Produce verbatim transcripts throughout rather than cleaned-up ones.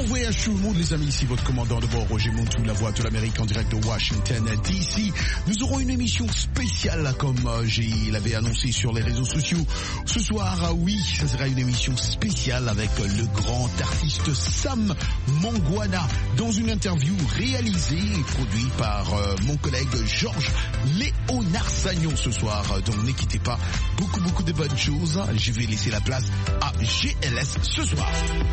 voyage tout le monde, les amis, ici votre commandant de bord, Roger Montou, la voix de l'Amérique en direct de Washington D C. Nous aurons une émission spéciale, comme euh, j'ai l'avais annoncé sur les réseaux sociaux. Ce soir, euh, oui, ça sera une émission spéciale avec euh, le grand artiste Sam Mangwana, dans une interview réalisée et produite par euh, mon collègue Georges Léonard Sagnon ce soir. Donc ne quittez pas, beaucoup beaucoup de bonnes choses. Je vais laisser la place à G L S ce soir.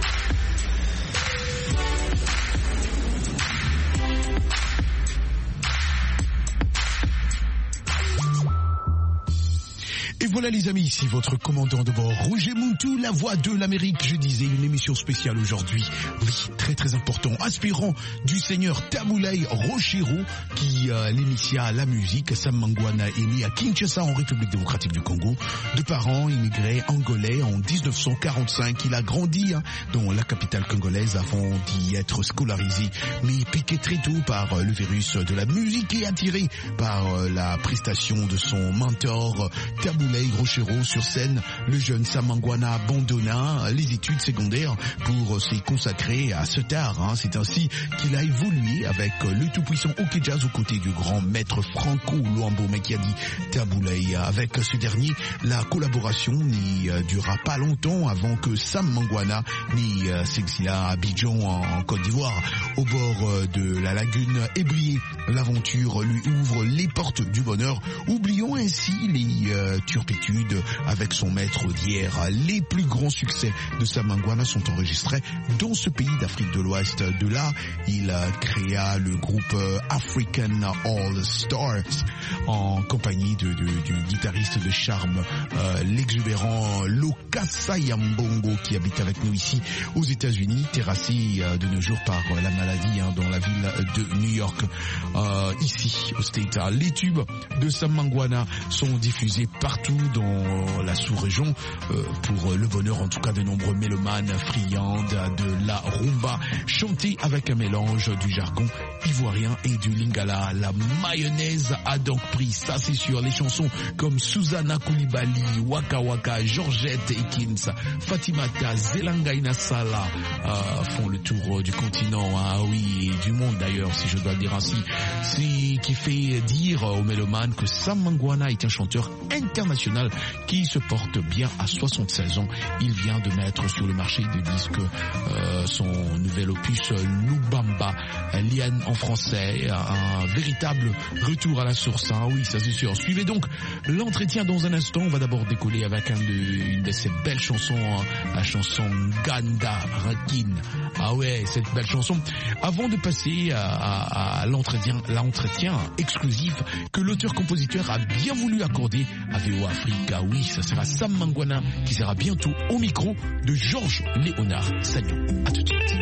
Et voilà les amis, ici votre commandant de bord, Roger Montou, la voix de l'Amérique. Je disais une émission spéciale aujourd'hui. Oui, très très important. Aspirant du seigneur Taboulay Rochero, qui euh, l'initia à la musique. Sam Mangwana est né à Kinshasa, en République démocratique du Congo. De parents immigrés angolais en dix-neuf cent quarante-cinq. Il a grandi hein, dans la capitale congolaise avant d'y être scolarisé. Mais piqué très tôt par euh, le virus de la musique et attiré par euh, la prestation de son mentor Taboulay Rochero sur scène, le jeune Sam Mangwana abandonna les études secondaires pour s'y consacrer à ce art. Hein. C'est ainsi qu'il a évolué avec le tout-puissant OK Jazz aux côtés du grand maître Franco Luambo Makiadi Taboulay. Avec ce dernier, la collaboration n'y dura pas longtemps avant que Sam Mangwana n'y s'exila à Abidjan en Côte d'Ivoire, au bord de la lagune ébriée. L'aventure lui ouvre les portes du bonheur, oubliant ainsi les euh, turpitudes avec son maître d'hier. Les plus grands succès de Sam Mangwana sont enregistrés dans ce pays d'Afrique de l'Ouest. De là, il créa le groupe African All Stars en compagnie de, de, du guitariste de charme, euh, l'exubérant Lokasa Yambongo, qui habite avec nous ici aux États-Unis, terrassé euh, de nos jours par euh, la maladie hein, dans la ville de New York. Euh, ici, au States, les tubes de Sam Mangwana sont diffusés partout dans la sous-région euh, pour le bonheur en tout cas de nombreux mélomanes friands de la rumba, chantée avec un mélange du jargon ivoirien et du lingala. La mayonnaise a donc pris, ça c'est sûr. Les chansons comme Susanna Koulibaly, Waka Waka, Georgette Ekins, Fatimata, Zelangaina Sala euh, font le tour du continent, hein, oui, et du monde d'ailleurs, si je dois le dire ainsi. C'est qui fait dire aux mélomanes que Sam Mangwana est un chanteur international qui se porte bien à soixante-seize ans. Il vient de mettre sur le marché des disques euh, son nouvel opus Lubamba, Liane en français, un véritable retour à la source. Hein. Oui, ça c'est sûr. Suivez donc l'entretien dans un instant. On va d'abord décoller avec un de, une de ces belles chansons, hein, la chanson Ganda Rakin. Ah ouais, cette belle chanson. Avant de passer à, à, à l'entretien, l'entretien exclusif que l'auteur-compositeur a bien voulu accorder à V O Africa. Oui, ça sera Sam Mangwana qui sera bientôt au micro de Georges Léonard Sagnon. À tout de suite.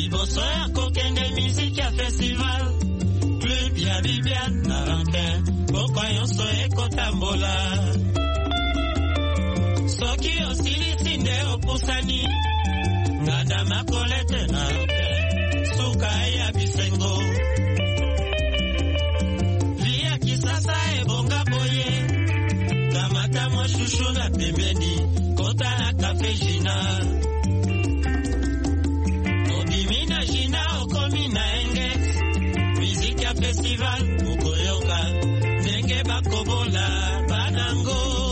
Shushuna pembeni kota na kafe jina odimina jina okomi na engex muziki ya festival ukoyoka ndenge bakobola banango.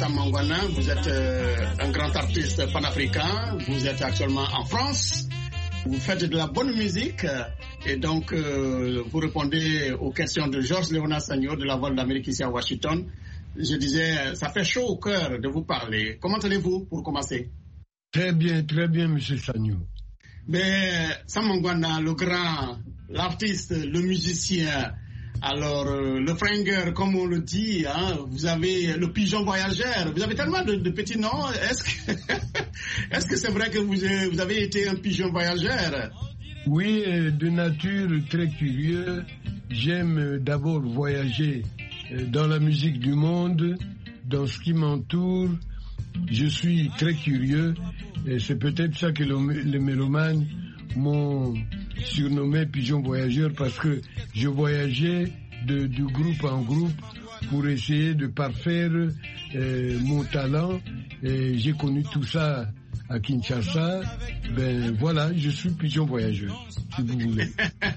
Sam Mangwana, vous êtes euh, un grand artiste panafricain, vous êtes actuellement en France, vous faites de la bonne musique et donc euh, vous répondez aux questions de Georges Léonard Sagno de la Voix de l'Amérique ici à Washington. Je disais, ça fait chaud au cœur de vous parler. Comment allez-vous pour commencer? Très bien, très bien, M. Sagno. Mais Sam Mangwana, le grand, l'artiste, le musicien, alors euh, le fringueur, comme on le dit, hein, vous avez le pigeon voyageur, vous avez tellement de, de petits noms. Est-ce que est-ce que c'est vrai que vous, vous avez été un pigeon voyageur? Oui, de nature très curieux. J'aime d'abord voyager dans la musique du monde, dans ce qui m'entoure. Je suis très curieux et c'est peut-être ça que le, les mélomanes m'ont surnommé pigeon voyageur, parce que je voyageais de, de groupe en groupe pour essayer de parfaire euh, mon talent, et j'ai connu tout ça à Kinshasa. Ben voilà, je suis pigeon voyageur, si vous voulez.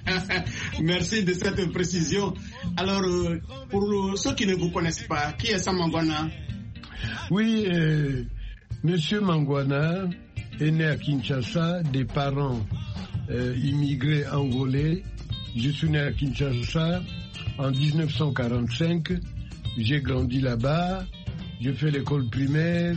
Merci de cette précision. Alors, euh, pour ceux qui ne vous connaissent pas, qui est Sam Mangwana? Oui, euh, Monsieur Mangwana est né à Kinshasa des parents euh, immigrés angolais. Je suis né à Kinshasa en dix-neuf cent quarante-cinq. J'ai grandi là-bas. J'ai fait l'école primaire.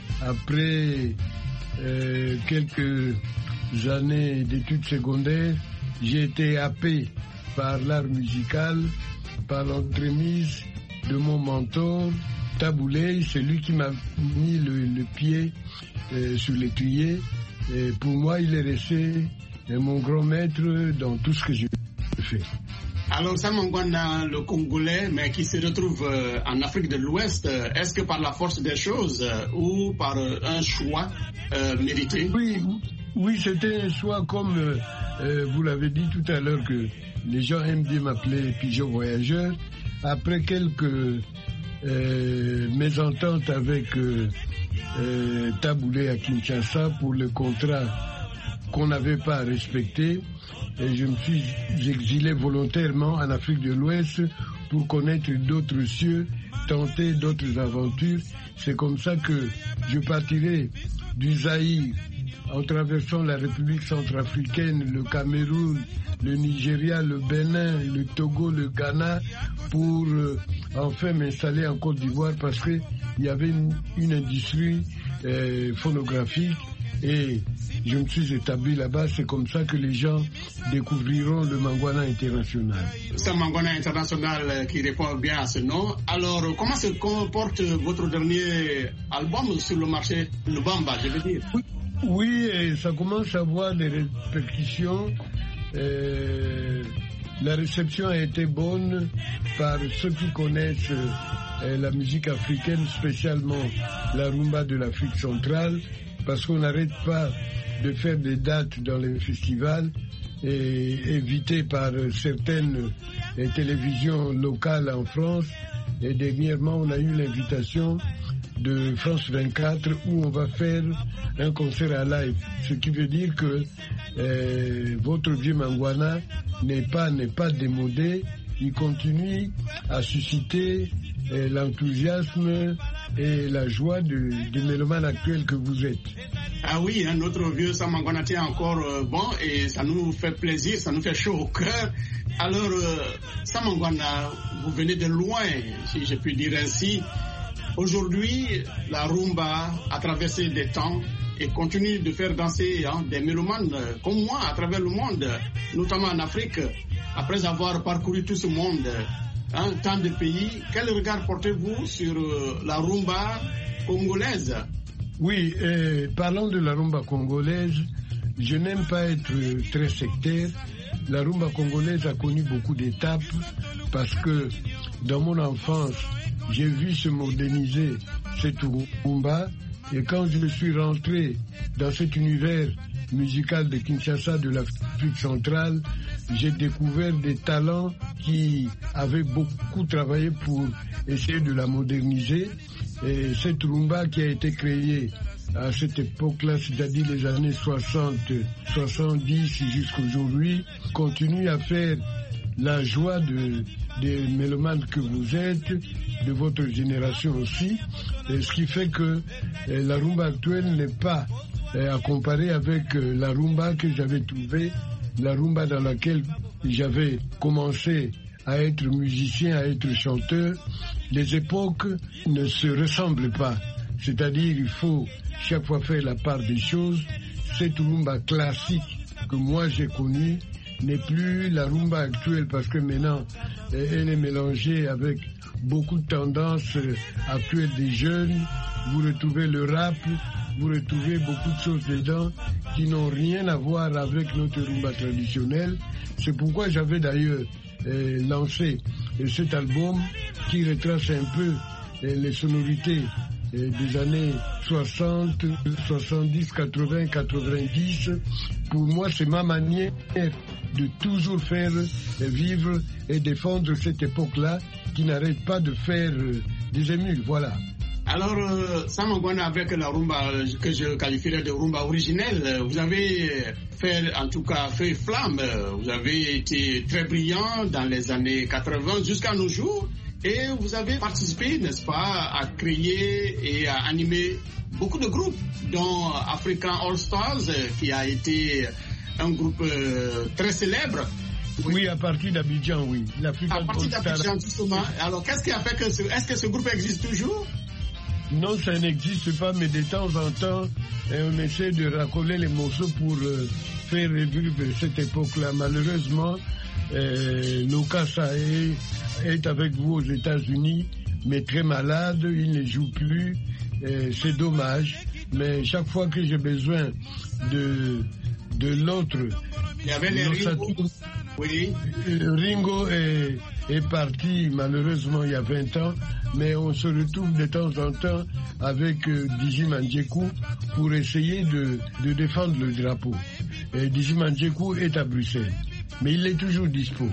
Après euh, quelques années d'études secondaires, j'ai été happé par l'art musical, par l'entremise de mon mentor, Taboulay. C'est lui qui m'a mis le, le pied euh, sur l'étrier. Et pour moi, il est resté euh, mon grand maître dans tout ce que je fais. Alors, Sam Mangwana, le Congolais, mais qui se retrouve euh, en Afrique de l'Ouest, euh, est-ce que par la force des choses euh, ou par euh, un choix euh, mérité? Oui, oui, c'était un choix, comme euh, euh, vous l'avez dit tout à l'heure, que les gens aiment bien m'appeler pigeon voyageur. Après quelques Euh, mésentente avec euh, euh, Taboulay à Kinshasa pour le contrat qu'on n'avait pas respecté, et je me suis exilé volontairement en Afrique de l'Ouest pour connaître d'autres cieux, tenter d'autres aventures. C'est comme ça que je partirai du Zaïre en traversant la République centrafricaine, le Cameroun, le Nigeria, le Bénin, le Togo, le Ghana, pour euh, enfin m'installer en Côte d'Ivoire, parce qu'il y avait une, une industrie euh, phonographique et je me suis établi là-bas. C'est comme ça que les gens découvriront le Mangwana International. C'est un Mangwana International qui répond bien à ce nom. Alors, comment se comporte votre dernier album sur le marché, le Bamba, je veux dire? Oui. Oui, et ça commence à avoir des répercussions. Euh, la réception a été bonne par ceux qui connaissent euh, la musique africaine, spécialement la rumba de l'Afrique centrale, parce qu'on n'arrête pas de faire des dates dans les festivals, et évité par certaines euh, télévisions locales en France. Et dernièrement, on a eu l'invitation de France vingt-quatre où on va faire un concert à live. Ce qui veut dire que euh, votre vieux Mangwana n'est pas, n'est pas démodé. Il continue à susciter euh, l'enthousiasme et la joie de, de mélomane actuel que vous êtes. Ah oui, hein, notre vieux Sam Mangwana tient encore euh, bon, et ça nous fait plaisir, ça nous fait chaud au cœur. Alors, euh, Sam Mangwana, vous venez de loin, si je puis dire ainsi. Aujourd'hui, la rumba a traversé des temps et continue de faire danser hein, des mélomanes comme moi à travers le monde, notamment en Afrique. Après avoir parcouru tout ce monde, hein, tant de pays, quel regard portez-vous sur euh, la rumba congolaise? Oui, euh, parlons de la rumba congolaise. Je n'aime pas être très sectaire. La rumba congolaise a connu beaucoup d'étapes parce que dans mon enfance, j'ai vu se moderniser cette rumba, et quand je suis rentré dans cet univers musical de Kinshasa, de l'Afrique centrale, j'ai découvert des talents qui avaient beaucoup travaillé pour essayer de la moderniser. Et cette rumba qui a été créée à cette époque-là, c'est-à-dire les années soixante, soixante-dix jusqu'à aujourd'hui, continue à faire la joie de, des mélomanes que vous êtes, de votre génération aussi, et ce qui fait que euh, la rumba actuelle n'est pas euh, à comparer avec euh, la rumba que j'avais trouvée, la rumba dans laquelle j'avais commencé à être musicien, à être chanteur. Les époques ne se ressemblent pas, c'est-à-dire il faut chaque fois faire la part des choses. Cette rumba classique que moi j'ai connue n'est plus la rumba actuelle parce que maintenant elle est mélangée avec beaucoup de tendances actuelles des jeunes. Vous retrouvez le rap, vous retrouvez beaucoup de choses dedans qui n'ont rien à voir avec notre rumba traditionnelle. C'est pourquoi j'avais d'ailleurs euh, lancé euh, cet album qui retrace un peu euh, les sonorités euh, des années soixante, soixante-dix, quatre-vingts, quatre-vingt-dix. Pour moi, c'est ma manière de toujours faire euh, vivre et défendre cette époque-là qui n'arrête pas de faire euh, des émules. Voilà. Alors, euh, Samangwana, avec la rumba que je qualifierais de rumba originelle, vous avez fait, en tout cas, fait flamme. Vous avez été très brillant dans les années quatre-vingts jusqu'à nos jours. Et vous avez participé, n'est-ce pas, à créer et à animer beaucoup de groupes, dont African All Stars, qui a été un groupe euh, très célèbre. Oui, oui, à partir d'Abidjan, oui. À partir d'Abidjan, justement. Alors, qu'est-ce qui a fait que ce... Est-ce que ce groupe existe toujours? Non, ça n'existe pas, mais de temps en temps, on essaie de racoler les morceaux pour euh, faire revivre cette époque-là. Malheureusement, euh, Lokasa est, est avec vous aux États-Unis, mais très malade, il ne joue plus. Euh, c'est dommage, mais chaque fois que j'ai besoin de, de l'autre... Il y avait les Ringo. Oui. Ringo est, est parti malheureusement il y a vingt ans, mais on se retrouve de temps en temps avec euh, Dizzy Mandjekou pour essayer de, de défendre le drapeau. Et Dizzy Mandjekou est à Bruxelles, mais il est toujours dispo.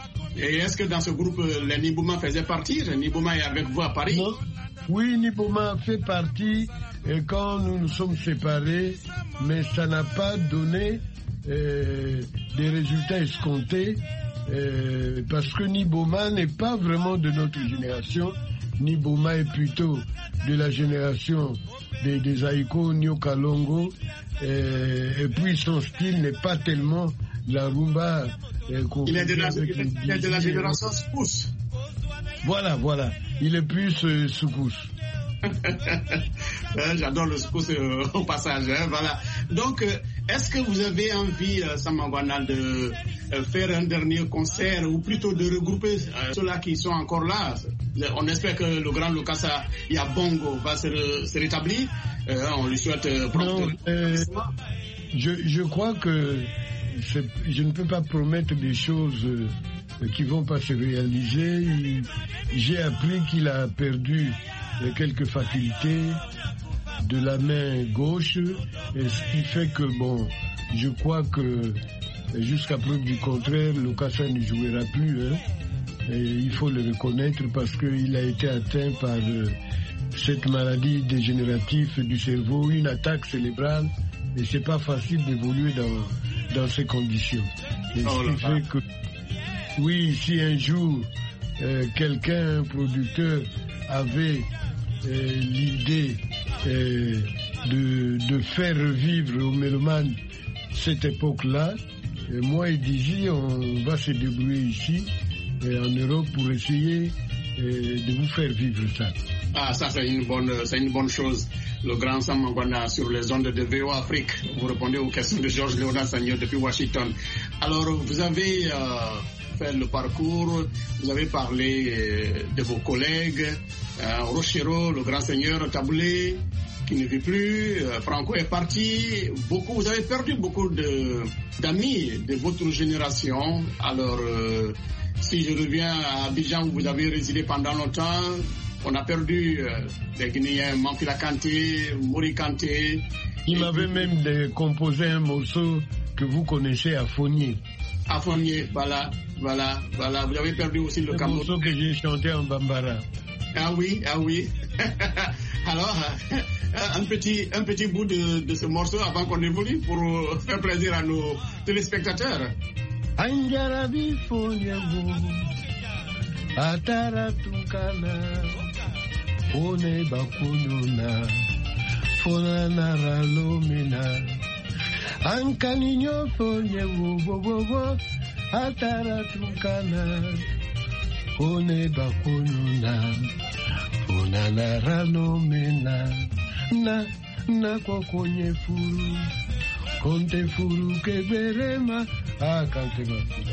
Et est-ce que dans ce groupe, les Niboma faisaient partie? Niboma est avec vous à Paris? Non. Oui, Niboma fait partie et quand nous nous sommes séparés, mais ça n'a pas donné euh, des résultats escomptés euh, parce que Niboma n'est pas vraiment de notre génération. Niboma est plutôt de la génération des, des Aiko, Nyoka Longo, euh, et puis son style n'est pas tellement la rumba. Euh, il est de la, il est de la génération Soukous. Voilà, voilà. Il est plus euh, Soukous. J'adore le Soukous euh, au passage. Hein, voilà. Donc, euh, est-ce que vous avez envie, euh, Samangwana, de euh, faire un dernier concert ou plutôt de regrouper euh, ceux-là qui sont encore là? On espère que le grand Lokasa Yabongo va se, re, se rétablir. Euh, on lui souhaite euh, non, euh, je, je crois que je ne peux pas promettre des choses euh, qui vont pas se réaliser. J'ai appris qu'il a perdu euh, quelques facultés de la main gauche, et ce qui fait que, bon, je crois que jusqu'à preuve du contraire, Lokasa ne jouera plus. Hein, et il faut le reconnaître parce qu'il a été atteint par euh, cette maladie dégénérative du cerveau, une attaque cérébrale, et c'est pas facile d'évoluer dans, dans ces conditions. Et oh ce qui fait que, oui, si un jour euh, quelqu'un, un producteur, avait euh, l'idée euh, de, de faire revivre aux mélomanes cette époque-là, euh, moi et Dizzy, on va se débrouiller ici, euh, en Europe, pour essayer euh, de vous faire vivre ça. Ah, ça c'est une bonne, c'est une bonne chose. Le grand Samangwana sur les ondes de V O Afrique. Vous répondez aux questions de Georges Léonard Sagnon depuis Washington. Alors, vous avez euh, fait le parcours, vous avez parlé euh, de vos collègues, euh, Rochero, le grand seigneur Taboulé, qui ne vit plus, euh, Franco est parti. Beaucoup, vous avez perdu beaucoup de, d'amis de votre génération. Alors, euh, si je reviens à Abidjan où vous avez résidé pendant longtemps, on a perdu euh, les Guinéens, Mampila Kanté, Mori Kanté. Il m'avait même de, composé un morceau que vous connaissez à Fognier. À Fognier, voilà, voilà, voilà. Vous avez perdu aussi le Cameroun. Un morceau que j'ai chanté en Bambara. Ah oui, ah oui. Alors, un petit, un petit bout de, de ce morceau avant qu'on évolue pour faire plaisir à nos téléspectateurs. Anjara bifonyango atara tukana one bakununa fona naralomina ankaninyo fonyango bobobo atara tukana one bakununa fona naralomina na na kokonye furu konte furu keberema ah kante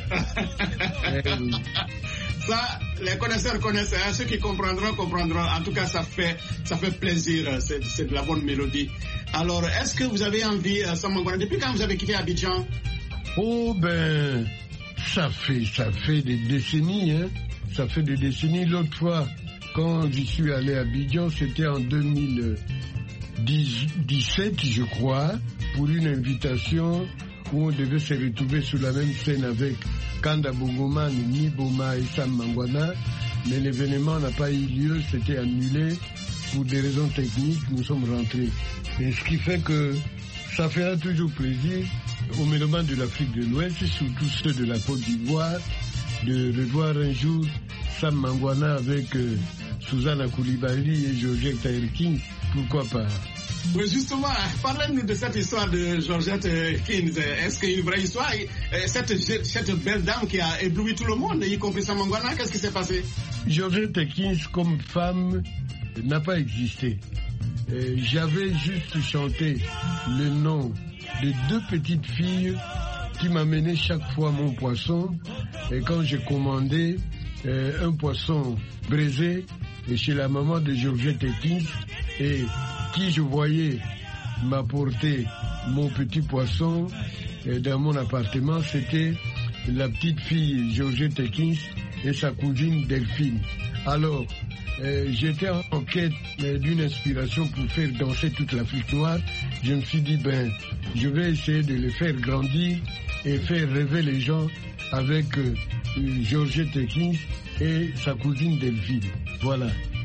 Ça, les connaisseurs connaissent, hein, ceux qui comprendront, comprendront. En tout cas, ça fait, ça fait plaisir, c'est, c'est de la bonne mélodie. Alors, est-ce que vous avez envie, euh, Samangwana, depuis quand vous avez quitté Abidjan? Oh ben, ça fait, ça fait des décennies, hein. Ça fait des décennies. L'autre fois, quand j'y suis allé à Abidjan, c'était en deux mille dix-sept, je crois, pour une invitation où on devait se retrouver sur la même scène avec Kanda Bongoman, Niboma et Sam Mangwana. Mais l'événement n'a pas eu lieu, c'était annulé. Pour des raisons techniques, nous sommes rentrés. Et ce qui fait que ça fera toujours plaisir aux mélomanes de l'Afrique de l'Ouest, surtout ceux de la Côte d'Ivoire, de revoir un jour Sam Mangwana avec euh, Susanna Koulibaly et Georgette Herkins. Pourquoi pas? Oui, justement, parlez-nous de cette histoire de Georgette Herkins. Est-ce qu'il y a une vraie histoire? Cette, cette belle dame qui a ébloui tout le monde, y compris Sam Mangwana, qu'est-ce qui s'est passé? Georgette Herkins, comme femme, n'a pas existé. Euh, j'avais juste chanté le nom de deux petites filles qui m'amenaient chaque fois mon poisson. Et quand j'ai commandé euh, un poisson braisé chez la maman de Georgette Herkins, et qui je voyais m'apporter mon petit poisson euh, dans mon appartement, c'était la petite fille Georgette Herkins et sa cousine Delphine. Alors, euh, j'étais en quête euh, d'une inspiration pour faire danser toute l'Afrique noire. Je me suis dit, ben, je vais essayer de les faire grandir et faire rêver les gens avec euh, Georgette Herkins et sa cousine Delphine. Voilà.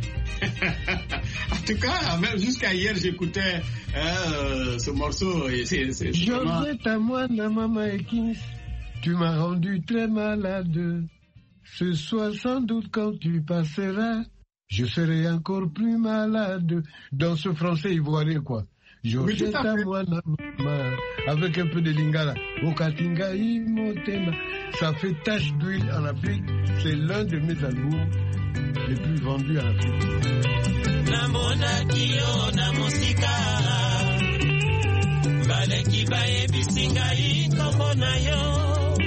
En tout cas, même jusqu'à hier, j'écoutais euh, ce morceau. Et c'est, c'est vraiment... Georgette à moi, la maman Herkins, tu m'as rendu très malade. Ce soir, sans doute, quand tu passeras, je serai encore plus malade. Dans ce français ivoirien, quoi. Georgette à moi, la maman, avec un peu de lingala. Okatinga imotema. Ça fait tache d'huile en Afrique. C'est l'un de mes albums les plus vendus en Afrique. Namona kio na musika baleki baye bisinga ikombo na yo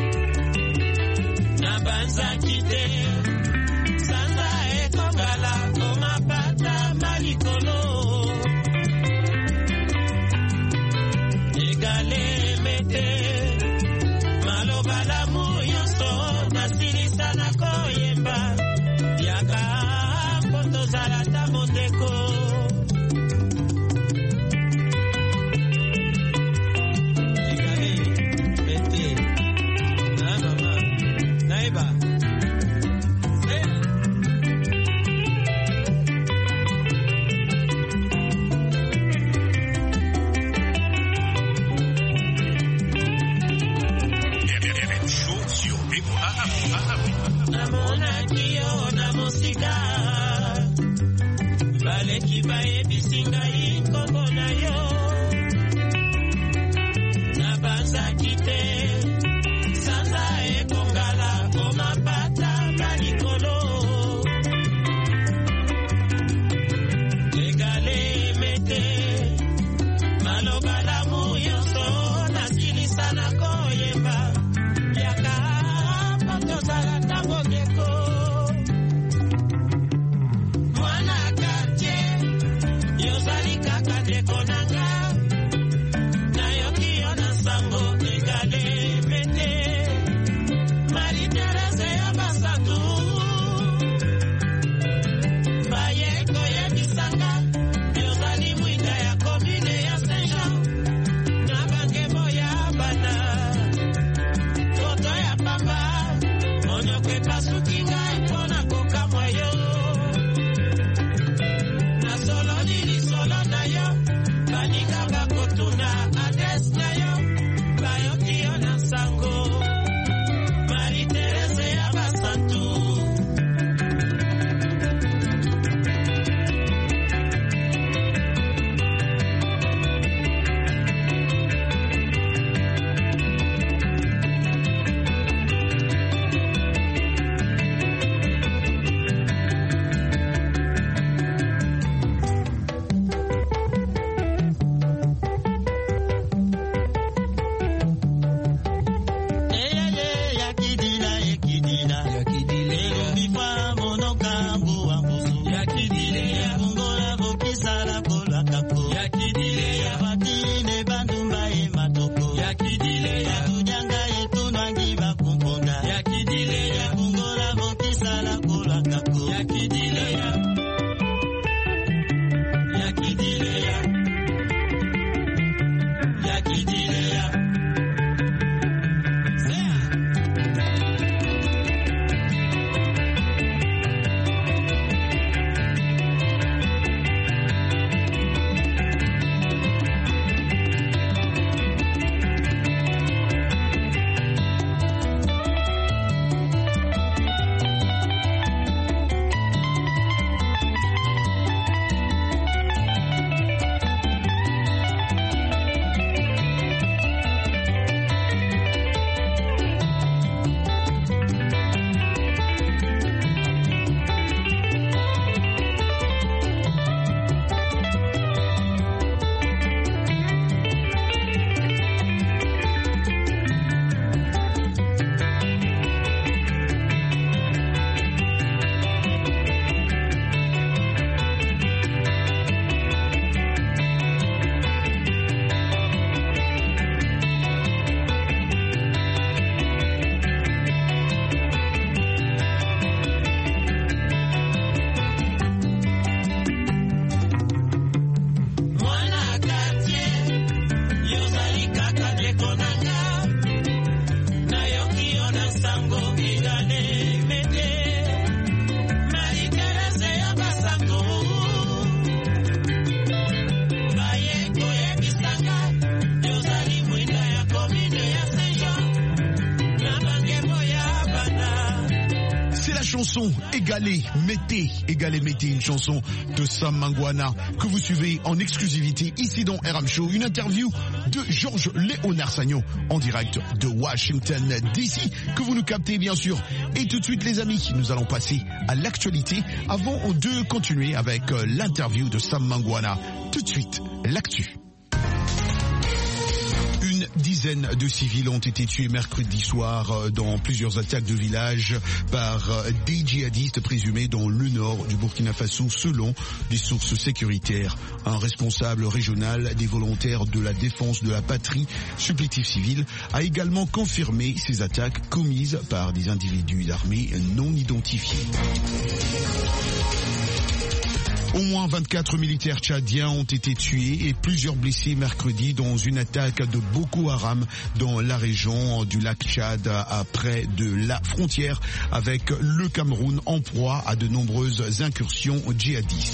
na banza kite sanda ekongala komapata malikolo egale mete maloba la muyoso nasilisa na koyemba yaka poto zalata moteko egale mete na mama naiba namona kio na musika baleki baye bisinga inkombo na yo na banza kite sanza ekongala komapata malikolo egale mete maloba la muyoso nasilisa na koyemba yaka potozala tambongeko mwana kate yozali kaka chanson Égalé, mettez, Égalé, mettez, une chanson de Sam Mangwana que vous suivez en exclusivité ici dans R M Show. Une interview de Georges Léonard Sagnon en direct de Washington D C que vous nous captez bien sûr. Et tout de suite les amis, nous allons passer à l'actualité avant de continuer avec l'interview de Sam Mangwana. Tout de suite, l'actu. Une dizaine de civils ont été tués mercredi soir dans plusieurs attaques de villages par des djihadistes présumés dans le nord du Burkina Faso selon des sources sécuritaires. Un responsable régional des volontaires de la défense de la patrie, supplétif civil, a également confirmé ces attaques commises par des individus armés non identifiés. Au moins vingt-quatre militaires tchadiens ont été tués et plusieurs blessés mercredi dans une attaque de Boko Haram dans la région du lac Tchad, à près de la frontière avec le Cameroun, en proie à de nombreuses incursions djihadistes.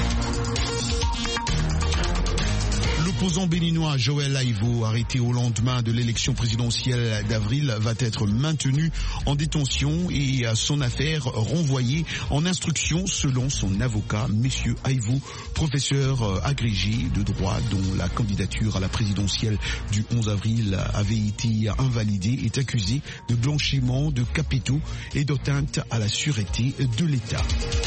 L'opposant béninois Joël Aivo, arrêté au lendemain de l'élection présidentielle d'avril, va être maintenu en détention et son affaire renvoyée en instruction selon son avocat. Monsieur Aivo, professeur agrégé de droit dont la candidature à la présidentielle du onze avril avait été invalidée, est accusé de blanchiment de capitaux et d'atteinte à la sûreté de l'État.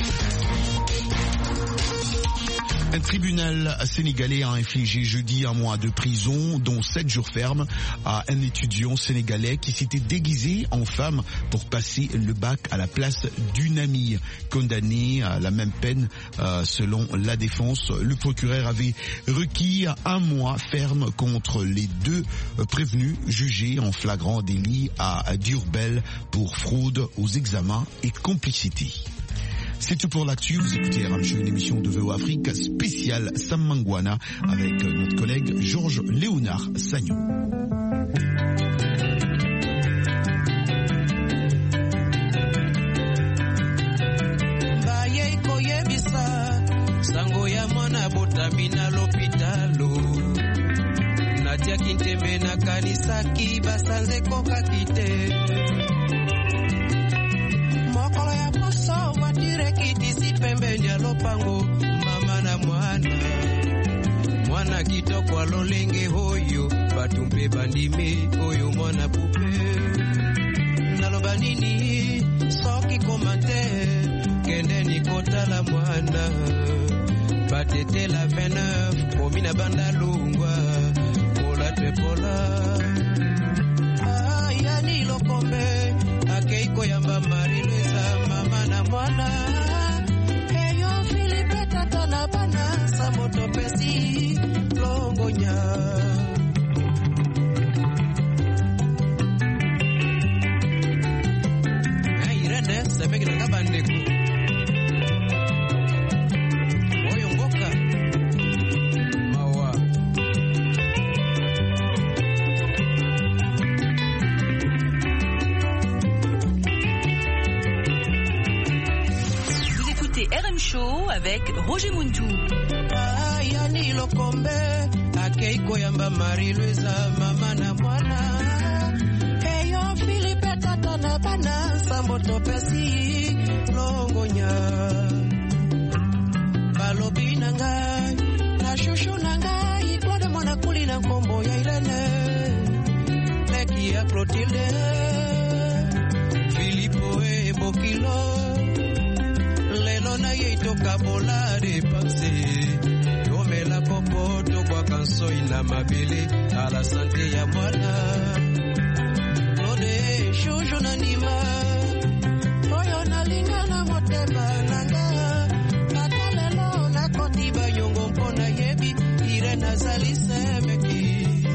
Un tribunal sénégalais a infligé jeudi un mois de prison, dont sept jours fermes, à un étudiant sénégalais qui s'était déguisé en femme pour passer le bac à la place d'une amie. Condamné à la même peine, euh, selon la défense, le procureur avait requis un mois ferme contre les deux prévenus jugés en flagrant délit à Diourbel pour fraude aux examens et complicité. C'est tout pour l'actu. Vous écoutez R M Show, une émission de V O Afrique spéciale Sam Mangwana avec notre collègue Georges Léonard Sagnon. Sango ya mwana botamina lopitalo Nadia kintembe na kanisa kibasanze koka kite Mokolo ya poso watire kitisi pembe njalo pango mama na mwana Mwana kitoko alolenge hoyo batumpe bandimi hoyo mwana pupe Naloba nini soki komante kende ni kota la mwana Batete la vingt-neuf komina banda lungwa Pola te pola Ayani lokombe Akeiko yamba marileza mama na mwana Eyo Filipe tata na bana Samoto pesi longonya Hey Irene semeki na kabandeko Show avec Roger Muntu. Ayani lokombe akeiko yamba marileza mama na mwana Eyo Filipe tata na bana Samboto pesi longonya Balobi na ngai na shushu na ngai Klode mwana kuli na kombo ya Irene Leki ya Clotilde Filipo e Bokilo na yeito kabola de panse Tome la popo to kwa kanso ina mabele A la sante ya mwana Ode shushu na nima Oyo na linga na motema nanga Katalelo na kotiba yongo mpona yebi Ire na zalise meki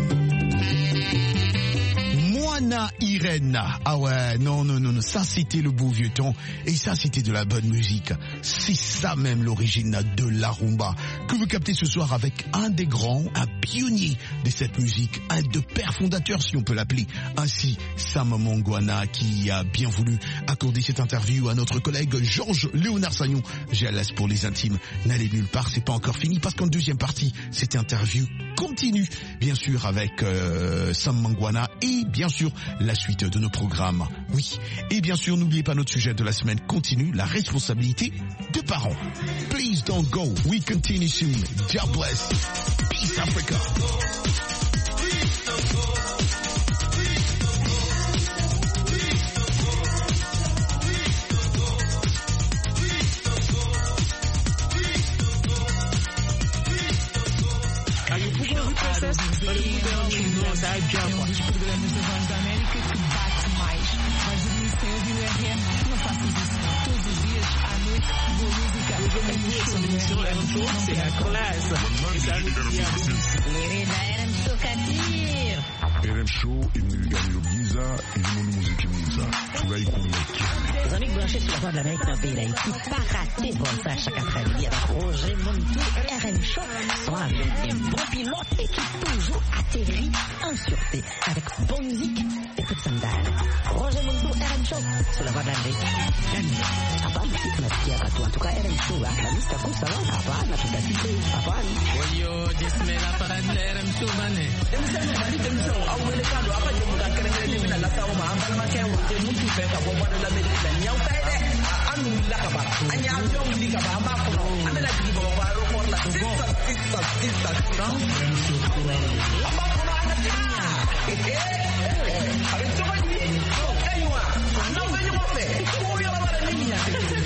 Moana Irene. Ah ouais, non, non, non, non, ça c'était le beau vieux temps et ça c'était de la bonne musique. C'est ça même l'origine de la rumba que vous captez ce soir avec un des grands, un pionnier de cette musique, un de pères fondateurs si on peut l'appeler ainsi, Sam Mangwana, qui a bien voulu accorder cette interview à notre collègue Georges Léonard Sagnon. J'ai à l'aise pour les intimes, n'allez nulle part, c'est pas encore fini parce qu'en deuxième partie, cette interview continue, bien sûr, avec euh, Sam Mangwana et bien sûr la suite de nos programmes. Oui, et bien sûr, n'oubliez pas notre sujet de la semaine continue, la responsabilité de parents. Please don't go, we continue soon. God bless. Peace Africa. Um dos programas da Voz da América que bate mais. Vais dormir sem ouvir o R M? Não faças isso. Todos os dias, à noite, boa música. R M Show, c'est la classe. R M Show imegani Giza et musique Giza. Furahi kumeki. Les amis branchés sur la Voix de l'Amérique dans le pays d'Haïti, pas rater Bonsoir chaque après-midi avec Roger Montou, R M Show, soit avec un bon pilote et qui toujours atterrit en sûreté avec bonne musique et toute sandale. Roger Montou, R M Show, sur la Voix de l'Amérique. Hapana, tunasikia watu watuka R M Show, akalista kusawa, hapana, tutasikia, hapana. Oyo, jismela para R M Show, bane. Emisemo, bali emisemo, awele kando, apa jemuka kerengere mina la tauma, ambala makeo, Roger Montou, peka, Voix de l'Amérique, nyau taide, anu lakaba, anya nyau likaba, amako, amela jibo, waro por la sisa, sisa, sisa, sisa. Amako na anatia. Avec toi, il est, oh, aywa, non, venez moi faire, oh, y'a la bala niña.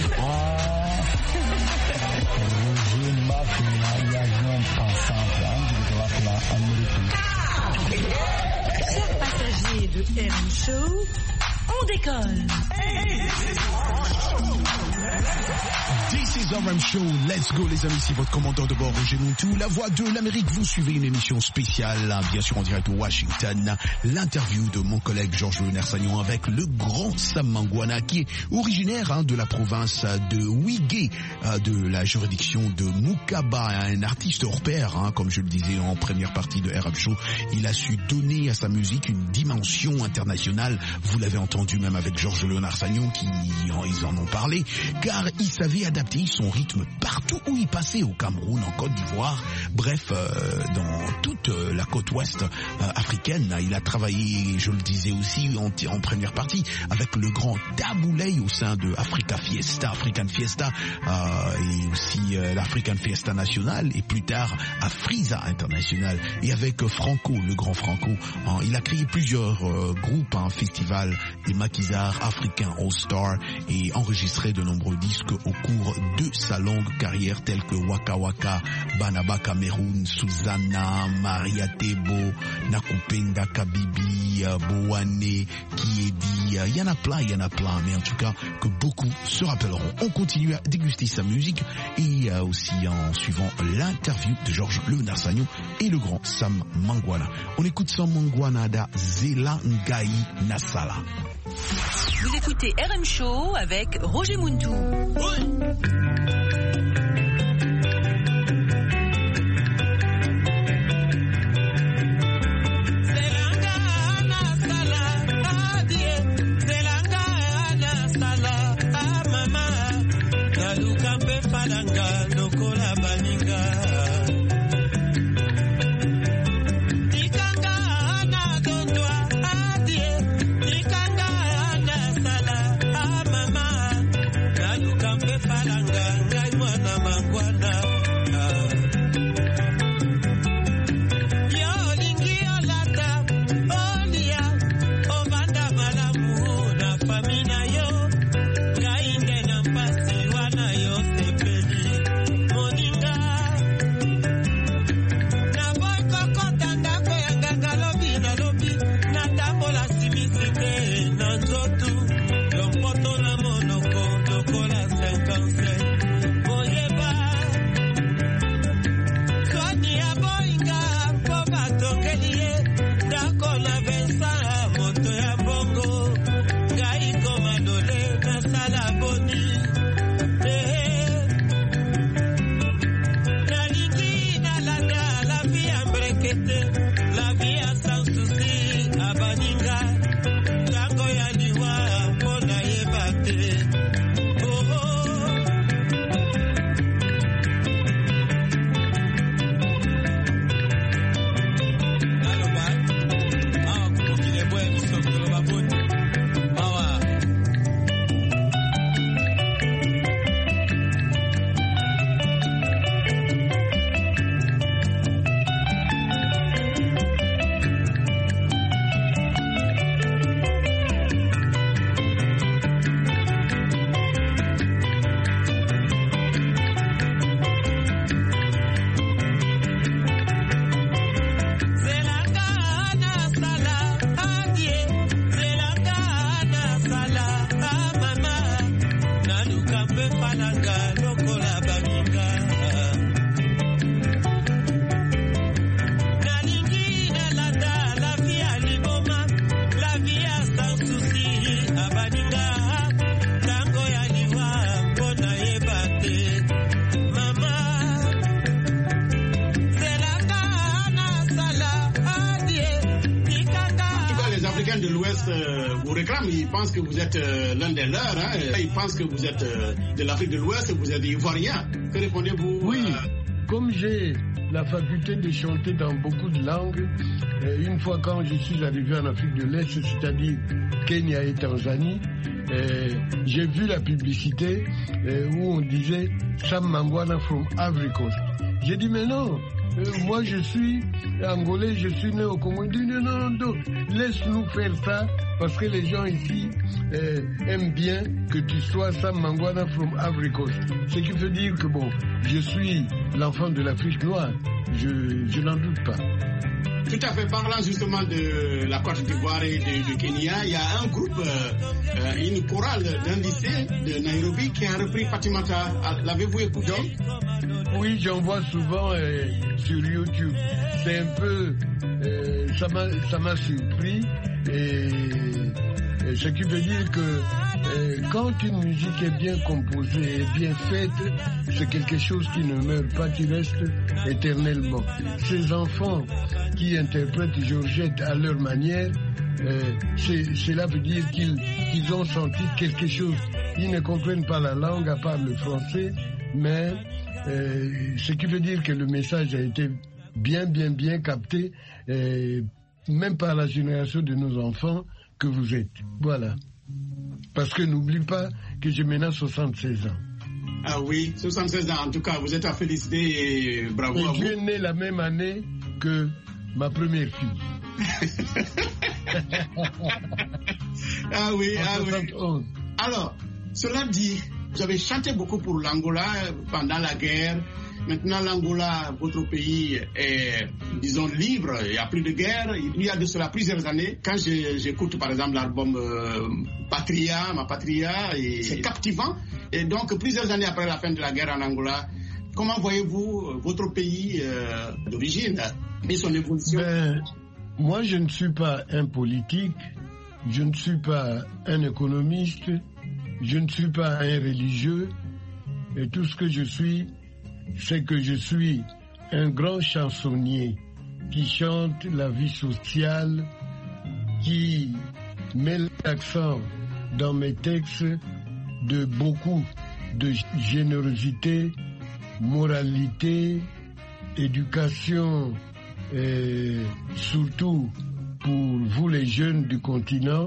Roger Mafia, il y a un ensemble, hein, de la américaine. Chers passagers de R M Show, on décolle. This is R M Show, let's go les amis, c'est votre commandant de bord Roger Montou, la voix de l'Amérique. Vous suivez une émission spéciale, bien sûr en direct de Washington, l'interview de mon collègue Georges Leonard-Sagnon avec le grand Sam Mangwana qui est originaire hein, de la province de Ouigué, euh, de la juridiction de Moukaba, un artiste hors pair, hein, comme je le disais en première partie de R M Show. Il a su donner à sa musique une dimension internationale, vous l'avez entendu même avec Georges Leonard-Sagnon qui ils en ont parlé, car il savait adapter son rythme partout où il passait, au Cameroun, en Côte d'Ivoire, bref, euh, dans toute euh, la côte ouest euh, africaine. Il a travaillé, je le disais aussi en, en première partie, avec le grand Taboulay au sein de Africa Fiesta, African Fiesta, euh, et aussi euh, l'African Fiesta national, et plus tard à Frisa International, et avec euh, Franco, le grand Franco. Hein, il a créé plusieurs euh, groupes, un hein, festival des maquisards africains All-Star, et enregistré de nombreux disques au cours de sa longue carrière, tels que Waka Waka, Banaba Cameroun, Susanna, Maria Tebo, Nakupenda Kabibi, Boane, Kiedi, il y en a plein, il y en a plein, mais en tout cas que beaucoup se rappelleront. On continue à déguster sa musique et aussi en suivant l'interview de Georges Leonard-Sagnon et le grand Sam Mangwana. On écoute Sam Mangwana da Zela Ngai Nasala. Vous écoutez R M Show avec Roger Montou. Oui. l'Ouest euh, vous réclame. Ils pensent que vous êtes euh, l'un des leurs. Hein. Ils pensent que vous êtes euh, de l'Afrique de l'Ouest, vous êtes ivoirien. Que répondez-vous? Oui, euh... comme j'ai la faculté de chanter dans beaucoup de langues, euh, une fois quand je suis arrivé en Afrique de l'Est, c'est-à-dire Kenya et Tanzanie, euh, j'ai vu la publicité euh, où on disait Sam Mangwana from Ivory Coast. J'ai dit mais non, euh, moi je suis angolais, je suis né au Congo. Il dit non, non, non, laisse-nous faire ça parce que les gens ici euh, aiment bien que tu sois Sam Mangwana from Ivory Coast. Ce qui veut dire que bon, je suis l'enfant de l'Afrique noire, je, je n'en doute pas. Tout à fait. Parlant justement de la Côte d'Ivoire et de, de Kenya, il y a un groupe, euh, une chorale d'un lycée de Nairobi qui a repris Fatimata. L'avez-vous écouté? Oui, j'en vois souvent euh, sur YouTube. C'est un peu, euh, ça m'a, ça m'a surpris et, et ce qui veut dire que euh, quand une musique est bien composée et bien faite, c'est quelque chose qui ne meurt pas, qui reste éternellement. Ces enfants qui interprètent Georgette à leur manière, euh, c'est, cela veut dire qu'ils, qu'ils ont senti quelque chose. Ils ne comprennent pas la langue à part le français, mais euh, ce qui veut dire que le message a été bien, bien, bien capté, euh, même par la génération de nos enfants que vous êtes. Voilà. Parce que n'oublie pas que j'ai maintenant soixante-seize ans. Ah oui, soixante-seize ans. En tout cas, vous êtes à féliciter et bravo et à vous. Tu es né la même année que ma première fille. Ah oui, ah oui. Alors, cela dit, vous avez chanté beaucoup pour l'Angola pendant la guerre. Maintenant, l'Angola, votre pays est, disons, libre. Il n'y a plus de guerre. Il y a de cela plusieurs années. Quand je, j'écoute, par exemple, l'album euh, Patria, Ma Patria, et c'est captivant. Et donc, plusieurs années après la fin de la guerre en Angola, comment voyez-vous votre pays euh, d'origine et son évolution? Ben, moi, je ne suis pas un politique. Je ne suis pas un économiste. Je ne suis pas un religieux. Et tout ce que je suis, c'est que je suis un grand chansonnier qui chante la vie sociale, qui met l'accent dans mes textes de beaucoup de générosité, moralité, éducation, et surtout pour vous les jeunes du continent.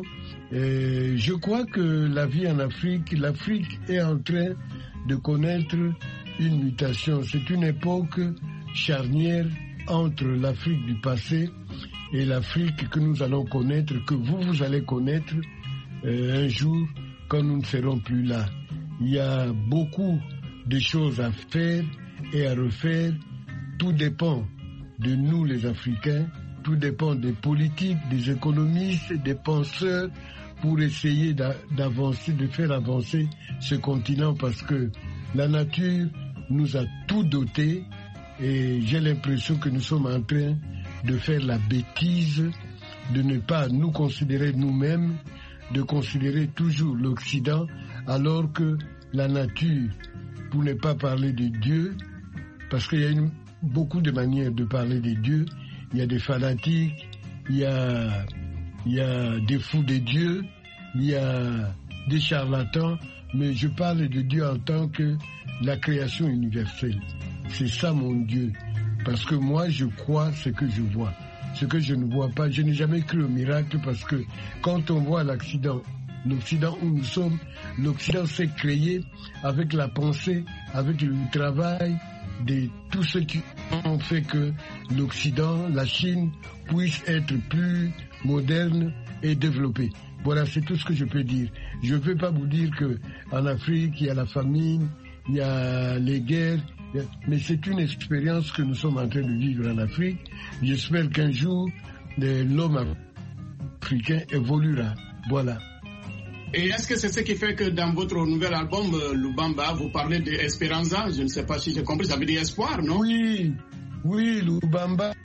Et je crois que la vie en Afrique, l'Afrique est en train de connaître une mutation. C'est une époque charnière entre l'Afrique du passé et l'Afrique que nous allons connaître, que vous, vous allez connaître euh, un jour quand nous ne serons plus là. Il y a beaucoup de choses à faire et à refaire. Tout dépend de nous les Africains, tout dépend des politiques, des économistes, des penseurs pour essayer d'avancer, de faire avancer ce continent parce que la nature nous a tout doté et j'ai l'impression que nous sommes en train de faire la bêtise de ne pas nous considérer nous-mêmes, de considérer toujours l'Occident alors que la nature, pour ne pas parler de Dieu, parce qu'il y a une, beaucoup de manières de parler de Dieu, il y a des fanatiques, il y a, il y a des fous de Dieu, il y a des charlatans, mais je parle de Dieu en tant que la création universelle. C'est ça mon Dieu. Parce que moi, je crois ce que je vois. Ce que je ne vois pas, je n'ai jamais cru au miracle parce que quand on voit l'accident, l'Occident où nous sommes, l'Occident s'est créé avec la pensée, avec le travail de tous ceux qui ont fait que l'Occident, la Chine, puisse être plus moderne et développée. Voilà, c'est tout ce que je peux dire. Je ne veux pas vous dire qu'en Afrique, il y a la famine, il y a les guerres, mais c'est une expérience que nous sommes en train de vivre en Afrique. J'espère qu'un jour, l'homme africain évoluera. Voilà. Et est-ce que c'est ce qui fait que dans votre nouvel album, Lubamba, vous parlez d'Espéranza? Je ne sais pas si j'ai compris, ça veut dire espoir, non? Oui, oui, Lubamba,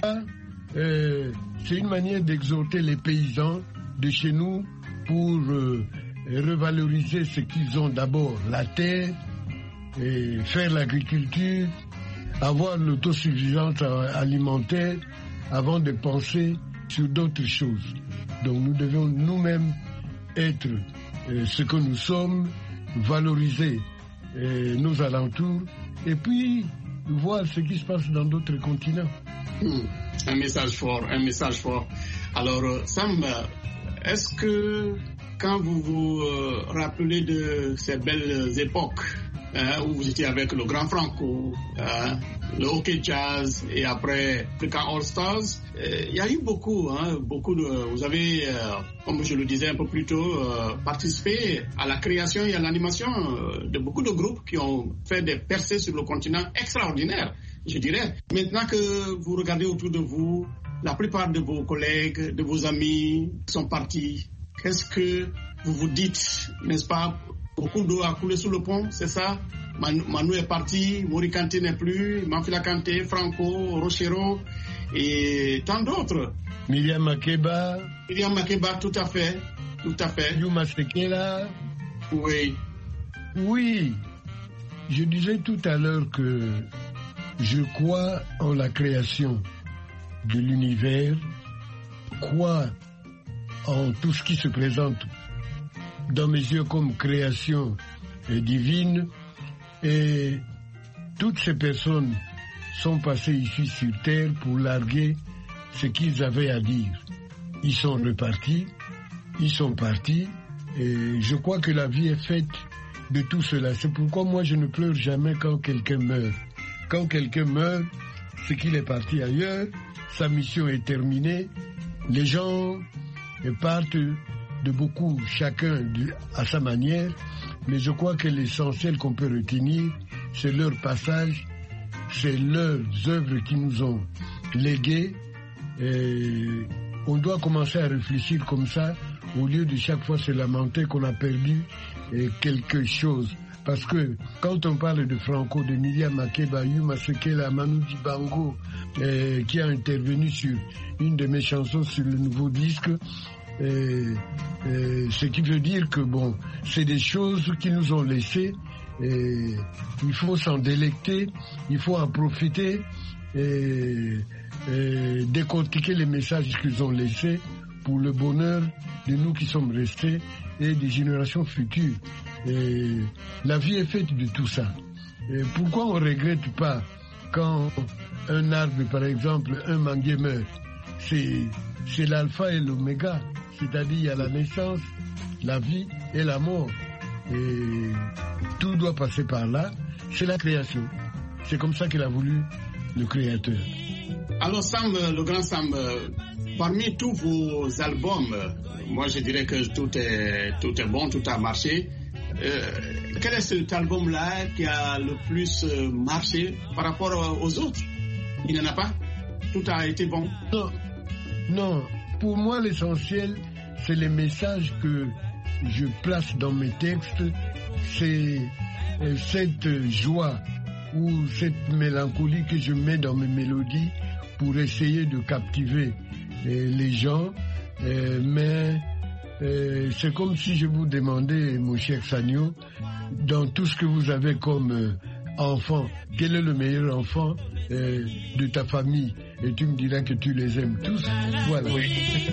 euh, c'est une manière d'exhorter les paysans de chez nous pour euh, revaloriser ce qu'ils ont d'abord, la terre, et faire l'agriculture, avoir l'autosuffisance alimentaire avant de penser sur d'autres choses. Donc nous devons nous-mêmes être euh, ce que nous sommes, valoriser euh, nos alentours et puis voir ce qui se passe dans d'autres continents. Mmh. Un message fort, un message fort. Alors Sam, est-ce que quand vous vous euh, rappelez de ces belles époques hein, où vous étiez avec le Grand Franco, hein, le hockey jazz et après African All Stars, il y a eu beaucoup, hein, beaucoup de, vous avez, euh, comme je le disais un peu plus tôt, euh, participé à la création et à l'animation euh, de beaucoup de groupes qui ont fait des percées sur le continent extraordinaires, je dirais. Maintenant que vous regardez autour de vous, la plupart de vos collègues, de vos amis sont partis. Qu'est-ce que vous vous dites, n'est-ce pas? Beaucoup d'eau a coulé sous le pont, c'est ça? Manu, Manu est parti, Mori Kanté n'est plus, Manfila Kanté, Franco, Rochero et tant d'autres. Miriam Makeba. Miriam Makeba, tout à fait, tout à fait. Yuma Sekela. Oui. Oui, je disais tout à l'heure que je crois en la création de l'univers, crois en tout ce qui se présente dans mes yeux comme création divine, et toutes ces personnes sont passées ici sur terre pour larguer ce qu'ils avaient à dire. Ils sont repartis, ils sont partis, et je crois que la vie est faite de tout cela. C'est pourquoi moi je ne pleure jamais quand quelqu'un meurt. Quand quelqu'un meurt, c'est qu'il est parti ailleurs, sa mission est terminée, les gens partent de beaucoup, chacun à sa manière, mais je crois que l'essentiel qu'on peut retenir, c'est leur passage, c'est leurs œuvres qui nous ont léguées. Et on doit commencer à réfléchir comme ça, au lieu de chaque fois se lamenter qu'on a perdu quelque chose. Parce que quand on parle de Franco, de Miriam Makeba, Yuma Sekela, Manu Dibango, euh, qui a intervenu sur une de mes chansons sur le nouveau disque, euh, euh, ce qui veut dire que bon, c'est des choses qui nous ont laissées, et il faut s'en délecter, il faut en profiter et, et décortiquer les messages qu'ils ont laissés pour le bonheur de nous qui sommes restés et des générations futures. Et la vie est faite de tout ça. Et pourquoi on ne regrette pas quand un arbre, par exemple, un manguier meurt? C'est, c'est l'alpha et l'oméga, c'est-à-dire il y a la naissance, la vie et la mort. Et tout doit passer par là. C'est la création. C'est comme ça qu'il a voulu le Créateur. Alors Sam, le grand Sam, parmi tous vos albums, moi je dirais que tout est, tout est bon, tout a marché. Euh, quel est cet album-là qui a le plus marché par rapport aux autres? Il n'y en a pas? Tout a été bon? Non, non. Pour moi, l'essentiel, c'est les messages que je place dans mes textes. C'est cette joie ou cette mélancolie que je mets dans mes mélodies pour essayer de captiver les gens. Mais Euh, c'est comme si je vous demandais, mon cher Sagno, dans tout ce que vous avez comme euh, enfant, quel est le meilleur enfant euh, de ta famille? Et tu me diras que tu les aimes tous. Voilà. Oui.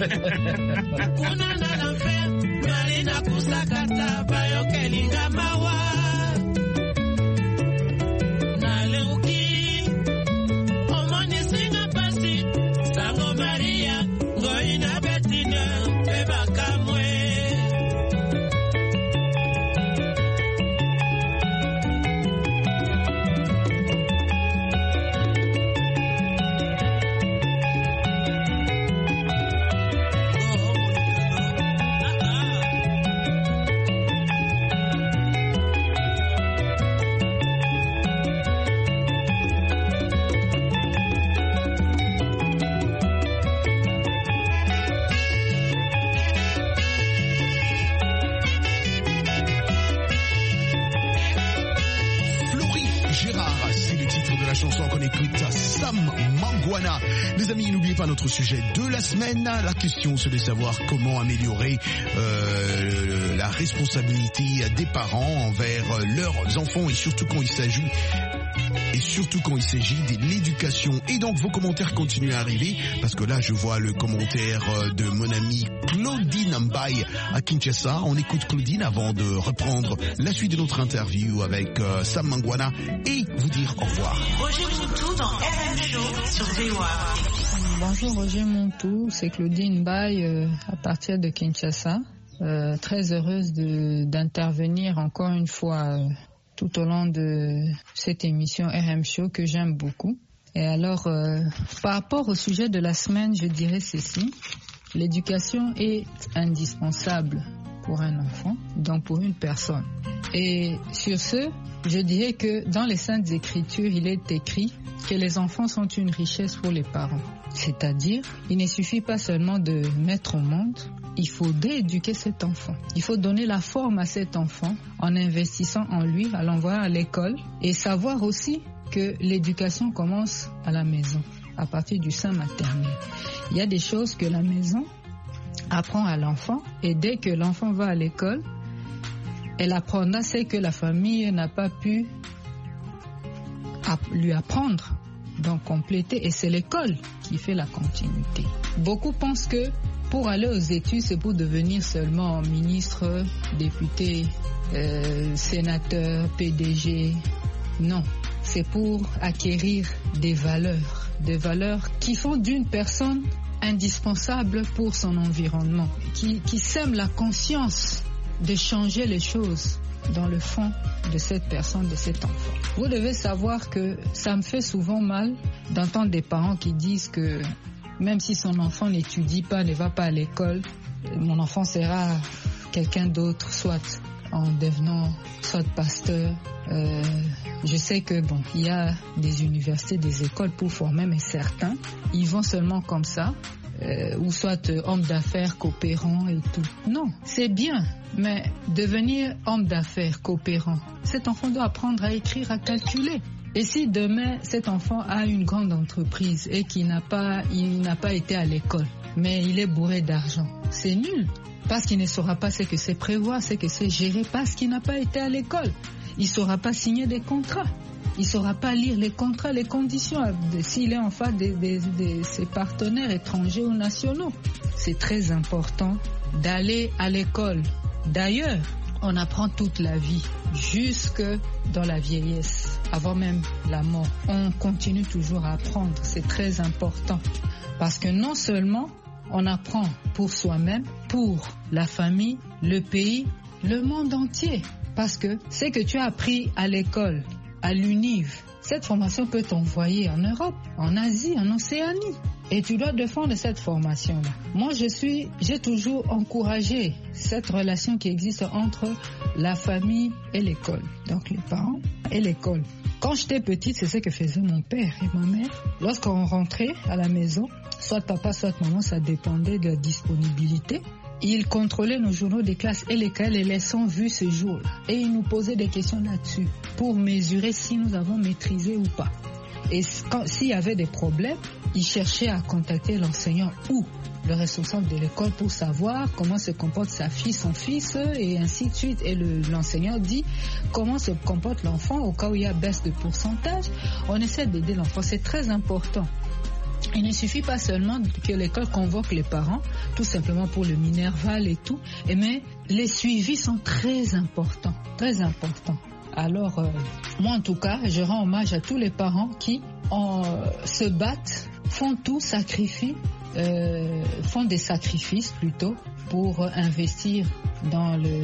Les amis, n'oubliez pas notre sujet de la semaine. La question, c'est de savoir comment améliorer euh, la responsabilité des parents envers leurs enfants et surtout quand il s'agit et surtout quand il s'agit de l'éducation. Et donc vos commentaires continuent à arriver, parce que là je vois le commentaire de mon amie Claudine Mbaye à Kinshasa. On écoute Claudine avant de reprendre la suite de notre interview avec euh, Sam Mangwana et vous dire au revoir. Roger Montou dans R M Show sur V O A. Bonjour Roger Montou, c'est Claudine Mbaye euh, à partir de Kinshasa. Euh, très heureuse de, d'intervenir encore une fois euh, tout au long de cette émission R M Show que j'aime beaucoup. Et alors, euh, par rapport au sujet de la semaine, je dirais ceci. L'éducation est indispensable pour un enfant, donc pour une personne. Et sur ce, je dirais que dans les Saintes Écritures, il est écrit que les enfants sont une richesse pour les parents. C'est-à-dire, il ne suffit pas seulement de mettre au monde, il faut éduquer cet enfant. Il faut donner la forme à cet enfant en investissant en lui, à l'envoyer à l'école et savoir aussi que l'éducation commence à la maison, à partir du sein maternel. Il y a des choses que la maison apprend à l'enfant et dès que l'enfant va à l'école, elle apprendra ce que la famille n'a pas pu lui apprendre, donc compléter, et c'est l'école qui fait la continuité. Beaucoup pensent que pour aller aux études, c'est pour devenir seulement ministre, député, euh, sénateur, P D G. Non, c'est pour acquérir des valeurs, des valeurs qui font d'une personne indispensable pour son environnement, qui, qui sème la conscience de changer les choses dans le fond de cette personne, de cet enfant. Vous devez savoir que ça me fait souvent mal d'entendre des parents qui disent que même si son enfant n'étudie pas, ne va pas à l'école, mon enfant sera quelqu'un d'autre, soit en devenant soit pasteur. Euh, je sais que bon, il y a des universités, des écoles pour former, mais certains, ils vont seulement comme ça. Euh, ou soit euh, homme d'affaires coopérant et tout. Non, c'est bien, mais devenir homme d'affaires coopérant, cet enfant doit apprendre à écrire, à calculer. Et si demain cet enfant a une grande entreprise et qu'il n'a pas, il n'a pas été à l'école, mais il est bourré d'argent, c'est nul, parce qu'il ne saura pas ce que c'est prévoir, ce que c'est gérer, parce qu'il n'a pas été à l'école. Il ne saura pas signer des contrats. Il ne saura pas lire les contrats, les conditions, s'il est en face de, de, de ses partenaires étrangers ou nationaux. C'est très important d'aller à l'école. D'ailleurs, on apprend toute la vie, jusque dans la vieillesse, avant même la mort. On continue toujours à apprendre, c'est très important. Parce que non seulement on apprend pour soi-même, pour la famille, le pays, le monde entier. Parce que ce que tu as appris à l'école, à l'U N I V, cette formation peut t'envoyer en Europe, en Asie, en Océanie. Et tu dois défendre cette formation-là. Moi, je suis, j'ai toujours encouragé cette relation qui existe entre la famille et l'école. Donc, les parents et l'école. Quand j'étais petite, c'est ce que faisait mon père et ma mère. Lorsqu'on rentrait à la maison, soit papa, soit maman, ça dépendait de la disponibilité. Il contrôlait nos journaux de classe et les cahiers, les leçons vues ce jour-là. Et il nous posait des questions là-dessus pour mesurer si nous avons maîtrisé ou pas. Et quand, s'il y avait des problèmes, il cherchait à contacter l'enseignant ou le responsable de l'école pour savoir comment se comporte sa fille, son fils, et ainsi de suite. Et le, l'enseignant dit comment se comporte l'enfant au cas où il y a baisse de pourcentage. On essaie d'aider l'enfant, c'est très important. Il ne suffit pas seulement que l'école convoque les parents, tout simplement pour le Minerval et tout, mais les suivis sont très importants, très importants. Alors, euh, moi en tout cas, je rends hommage à tous les parents qui en, euh, se battent, font tout, sacrifient, euh, font des sacrifices plutôt pour euh, investir dans le, le,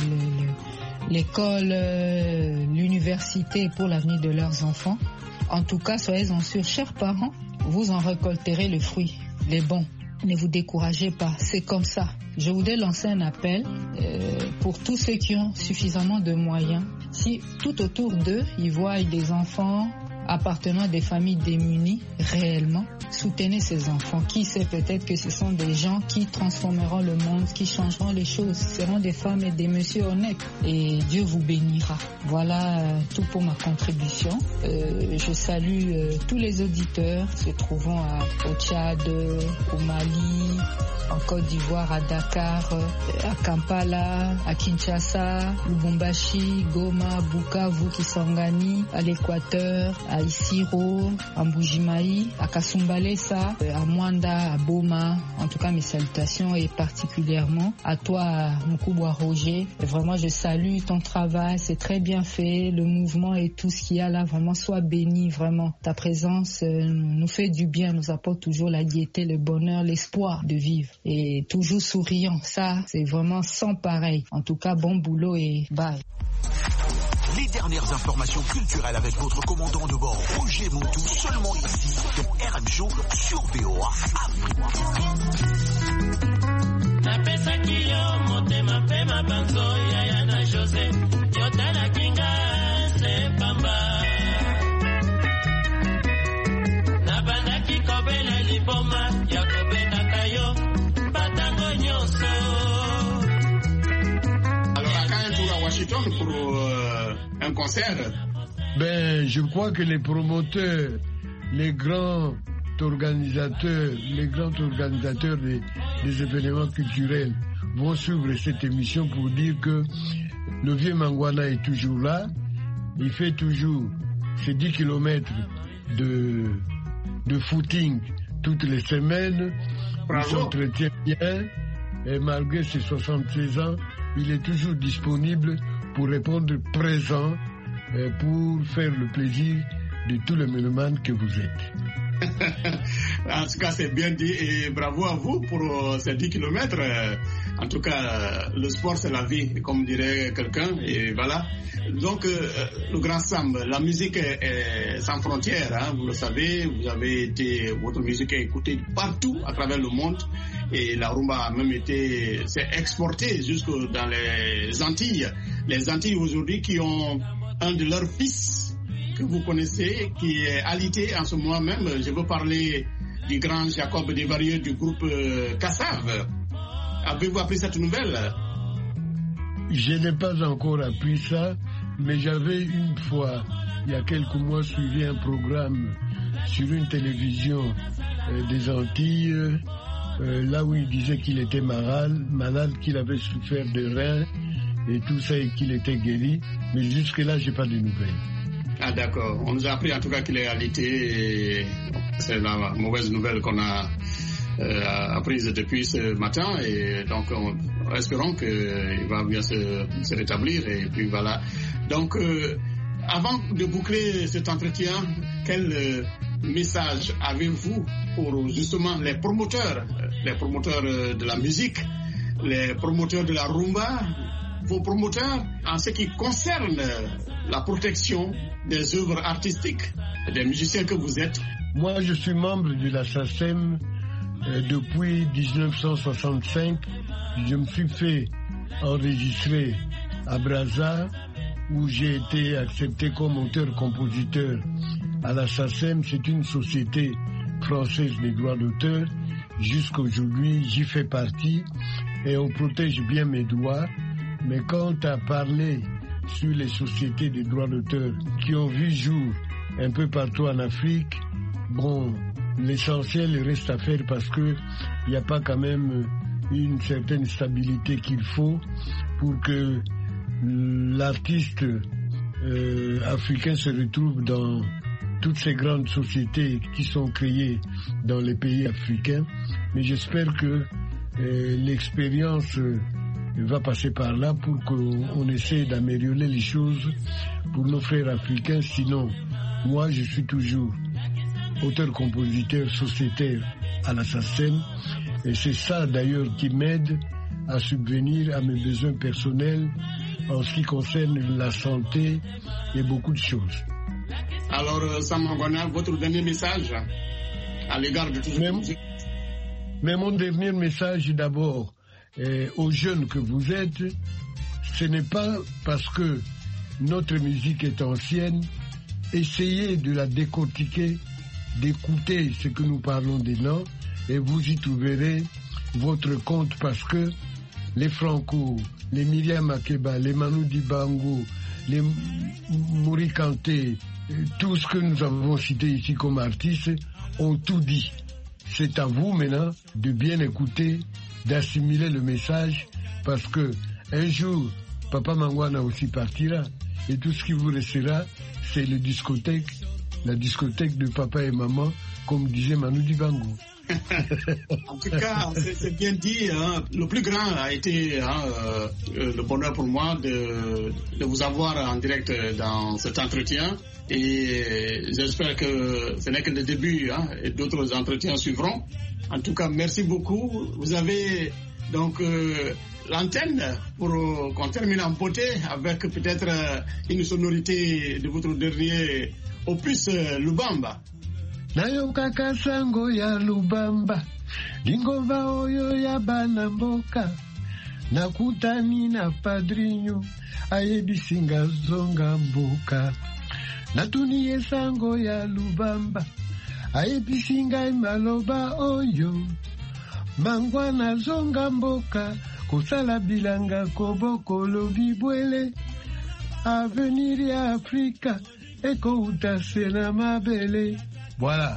le, l'école, euh, l'université pour l'avenir de leurs enfants. En tout cas, soyez-en sûrs, chers parents, vous en récolterez le fruit, les bons. Ne vous découragez pas, c'est comme ça. Je voudrais lancer un appel euh, pour tous ceux qui ont suffisamment de moyens. Si tout autour d'eux, ils voient des enfants appartenant à des familles démunies, réellement, soutenez ces enfants. Qui sait, peut-être que ce sont des gens qui transformeront le monde, qui changeront les choses. Ce seront des femmes et des messieurs honnêtes. Et Dieu vous bénira. Voilà euh, tout pour ma contribution. Euh, je salue euh, tous les auditeurs se trouvant à, au Tchad, au Mali, en Côte d'Ivoire, à Dakar, à Kampala, à Kinshasa, Lubumbashi, Goma, Bukavu, Kisangani, à l'Équateur, à Isiro, à Mbujimaï, à Kasumbalesa, à Mwanda, à Boma. En tout cas, mes salutations et particulièrement à toi, Mukubwa Roger. Et vraiment, je salue ton travail, c'est très bien fait, le mouvement et tout ce qu'il y a là, vraiment, sois béni, vraiment. Ta présence euh, nous fait du bien, nous apporte toujours la gaieté, le bonheur, l'espoir de vivre et toujours souriant. Ça, c'est vraiment sans pareil. En tout cas, bon boulot et bye. Les dernières informations culturelles avec votre commandant de bord Roger Moutou, seulement ici dans R M Show sur V O A Afrique. Pour euh, un concert. Ben, je crois que les promoteurs, les grands organisateurs, les grands organisateurs des, des événements culturels vont suivre cette émission pour dire que le vieux Mangwana est toujours là. Il fait toujours ses dix kilomètres de, de footing toutes les semaines. Bravo. Il s'entretient bien et malgré ses soixante-seize ans, il est toujours disponible pour répondre présent, euh, pour faire le plaisir de tous les mélomanes que vous êtes. En tout cas, c'est bien dit et bravo à vous pour euh, ces dix kilomètres. En tout cas, euh, le sport, c'est la vie, comme dirait quelqu'un. Et voilà. Donc, euh, le Grand Sam, la musique est, est sans frontières. Hein, vous le savez, vous avez été, votre musique est écoutée partout à travers le monde. Et la rumba a même été, s'est exportée jusque dans les Antilles. Les Antilles aujourd'hui qui ont un de leurs fils que vous connaissez, qui est alité en ce moment même. Je veux parler du grand Jacob Desvarieux du groupe euh, Kassav. Avez-vous appris cette nouvelle? Je n'ai pas encore appris ça, mais j'avais une fois, il y a quelques mois, suivi un programme sur une télévision euh, des Antilles, euh, là où il disait qu'il était malade, malade, qu'il avait souffert de reins et tout ça et qu'il était guéri, mais jusque-là, j'ai pas de nouvelles. Ah d'accord, on nous a appris en tout cas qu'il est alité et c'est la mauvaise nouvelle qu'on a euh, apprise depuis ce matin et donc on, espérons qu'il va bien se, se rétablir et puis voilà. Donc euh, avant de boucler cet entretien, quel euh, message avez-vous pour justement les promoteurs, les promoteurs de la musique, les promoteurs de la rumba, vos promoteurs en ce qui concerne la protection des œuvres artistiques des musiciens que vous êtes? Moi, je suis membre de la S A C E M euh, depuis dix-neuf cent soixante-cinq. Je me suis fait enregistrer à Brazza, où j'ai été accepté comme auteur-compositeur à la S A C E M. C'est une société française des droits d'auteur. Jusqu'à aujourd'hui, j'y fais partie et on protège bien mes droits. Mais quand à parler sur les sociétés de droits d'auteur qui ont vu jour un peu partout en Afrique, bon, l'essentiel reste à faire parce que il n'y a pas quand même une certaine stabilité qu'il faut pour que l'artiste euh, africain se retrouve dans toutes ces grandes sociétés qui sont créées dans les pays africains. Mais j'espère que euh, l'expérience euh, va passer par là pour qu'on essaie d'améliorer les choses pour nos frères africains. Sinon, moi, je suis toujours auteur-compositeur sociétaire à la S A C E M et c'est ça d'ailleurs qui m'aide à subvenir à mes besoins personnels en ce qui concerne la santé et beaucoup de choses. Alors, Sam Mangwana, votre dernier message à l'égard de tout mais, ce que mais mon dernier message d'abord eh, aux jeunes que vous êtes, ce n'est pas parce que notre musique est ancienne, essayez de la décortiquer, d'écouter ce que nous parlons dedans et vous y trouverez votre compte parce que les Franco, les Myriam Makeba, les Manu Dibango, les Mouri Kanté, tout ce que nous avons cité ici comme artistes ont tout dit. C'est à vous maintenant de bien écouter, d'assimiler le message parce que un jour, Papa Mangwana aussi partira et tout ce qui vous restera, c'est le discothèque la discothèque de papa et maman, comme disait Manu Dibango. En tout cas, c'est bien dit. Hein. Le plus grand a été hein, euh, le bonheur pour moi de, de vous avoir en direct dans cet entretien. Et j'espère que ce n'est que le début hein, et d'autres entretiens suivront. En tout cas, merci beaucoup. Vous avez donc euh, l'antenne pour euh, qu'on termine en beauté avec peut-être euh, une sonorité de votre dernier opus, euh, Lubamba. Nayoka kasango ya Lubamba, lingomba oyo ya banamboka, nakutani na padrinyo, ayebisinga zonga mboka. Natuni esango ya Lubamba, ayebisinga imaloba oyo, mangwana zonga mboka, kosala bilanga koboko lobi bwele, avenir ya Afrika, eko utase na mabele. Voilà.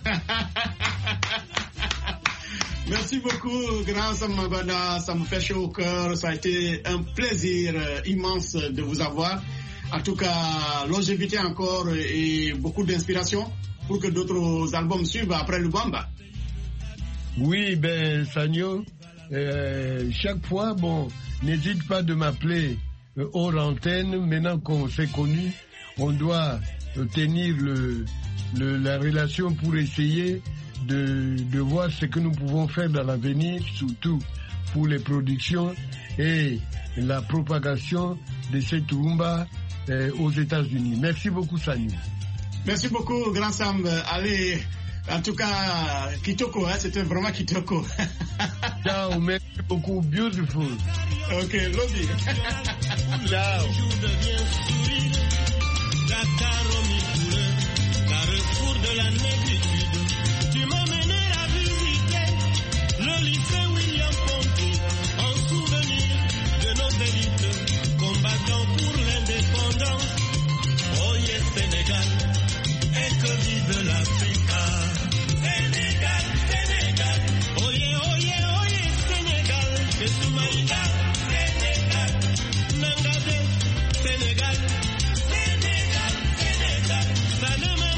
Merci beaucoup, grand Sam Mangwana. Ça me fait chaud au cœur. Ça a été un plaisir immense de vous avoir. En tout cas, longévité encore et beaucoup d'inspiration pour que d'autres albums suivent après le Lubamba. Oui, ben, Sagno, euh, chaque fois, bon, n'hésite pas de m'appeler euh, hors antenne. Maintenant qu'on s'est connus, on doit euh, tenir le... Le, la relation pour essayer de, de voir ce que nous pouvons faire dans l'avenir, surtout pour les productions et la propagation de cette rumba euh, aux États-Unis. Merci beaucoup, Sani. Merci beaucoup, grand Sam. Allez, en tout cas, Kitoko, hein, c'était vraiment Kitoko. Ciao, merci beaucoup, beautiful. Ok, lobby. Ciao. Carrefour de la négritude, tu m'emmènes à visiter le lycée William Ponty, en souvenir de nos élites combattant pour l'indépendance. Oh yes, Sénégal, et que vive l'Afrique. Sénégal, Sénégal, oh yeah, oh yeah, oh yeah, Sénégal, et Soumaïda, Sénégal, Nangade, Sénégal, Sénégal, Sénégal, ça ne m'a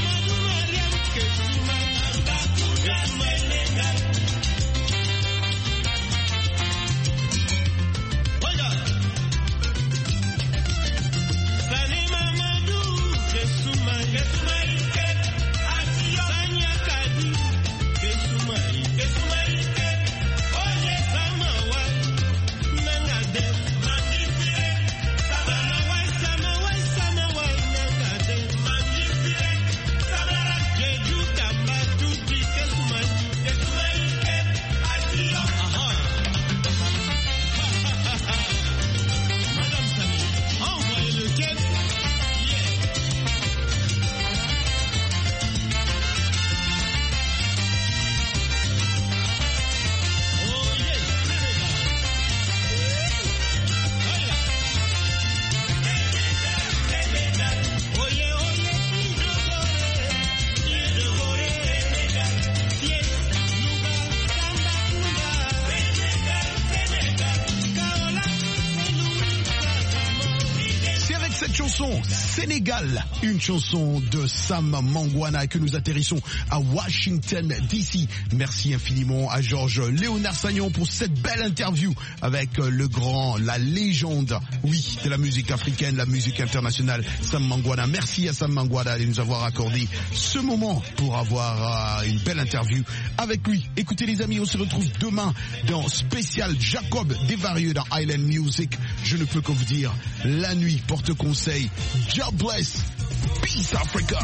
Sénégal, une chanson de Sam Mangwana que nous atterrissons à Washington D C. Merci infiniment à Georges Léonard Sagnon pour cette belle interview avec le grand, la légende, oui, de la musique africaine, la musique internationale, Sam Mangwana. Merci à Sam Mangwana de nous avoir accordé ce moment pour avoir euh, une belle interview avec lui. Écoutez les amis, on se retrouve demain dans Spécial Jacob Desvarieux dans Island Music. Je ne peux que vous dire, la nuit porte conseil. God bless. Peace Africa.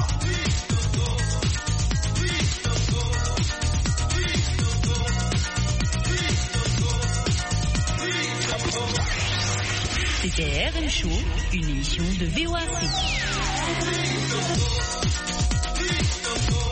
C'était R M Show, une émission de V O A C.